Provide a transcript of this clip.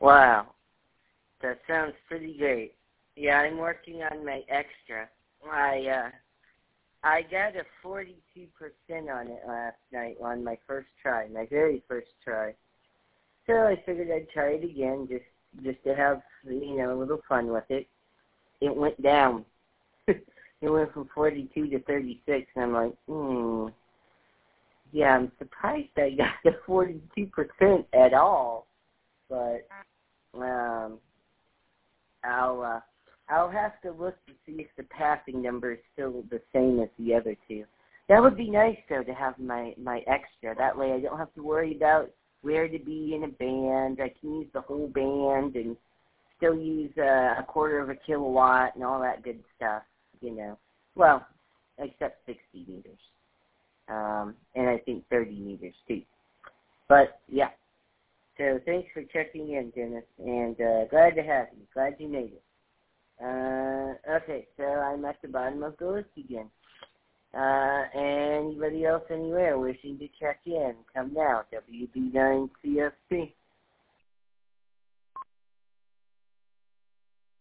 Wow. That sounds pretty great. Yeah, I'm working on my extra. I got a 42% on it last night on my first try, my very first try. So I figured I'd try it again just to have, a little fun with it. It went down. It went from 42 to 36, and I'm like, yeah, I'm surprised I got the 42% at all. But I'll have to look to see if the passing number is still the same as the other two. That would be nice, though, to have my extra. That way I don't have to worry about where to be in a band. I can use the whole band and still use a quarter of a kilowatt and all that good stuff, Well, except 60 meters. And I think 30 meters, too. But, yeah. So thanks for checking in, Dennis, and glad to have you. Glad you made it. Okay, so I'm at the bottom of the list again. Anybody else anywhere wishing to check in, come now, WB9CFP.